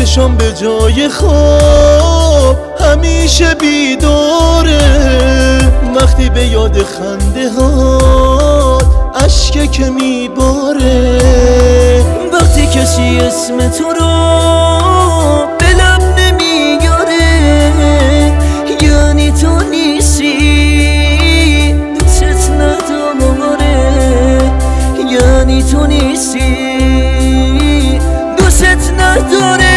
چشم به جای خواب همیشه بیداره، وقتی به یاد خنده ها اشک که میباره، وقتی کسی اسم تو رو به لب نمیاره یعنی تو نیستی، دوست نداره یعنی تو نیستی، دوست نداره.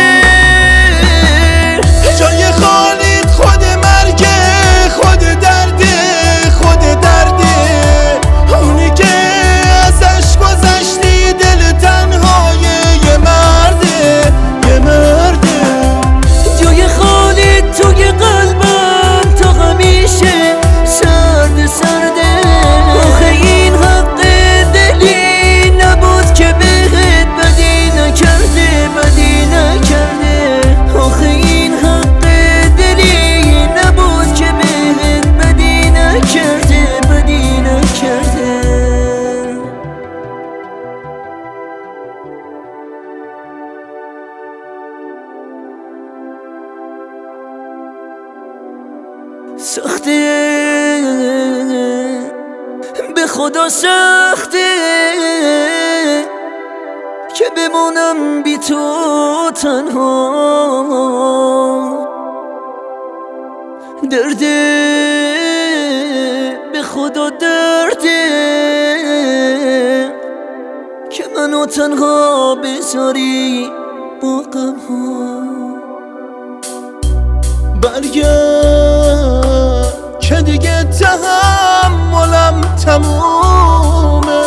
جای خالی خود مرگه، خود درده، خود درده، اونی که ازش گذشتی دل تنهای یه مرده، یه مرده. جای خالی توی قلبم تا همیشه سرد سرده، آخه این حق دلی نبود که بهت بدی نکرده، بدی نکرده، آخه این حق دلی نبود که بهت بدی نکرده، بدی نکرده. سخته به خدا سخته که بمونم بی تو تنها، درده به خدا درده که منو تنها بذاری با غم ها. برگرد که دیگه تحملم تمومه،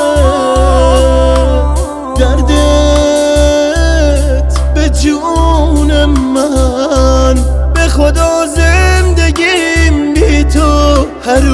دردت به جون من، به خدا زندگیم بی تو هر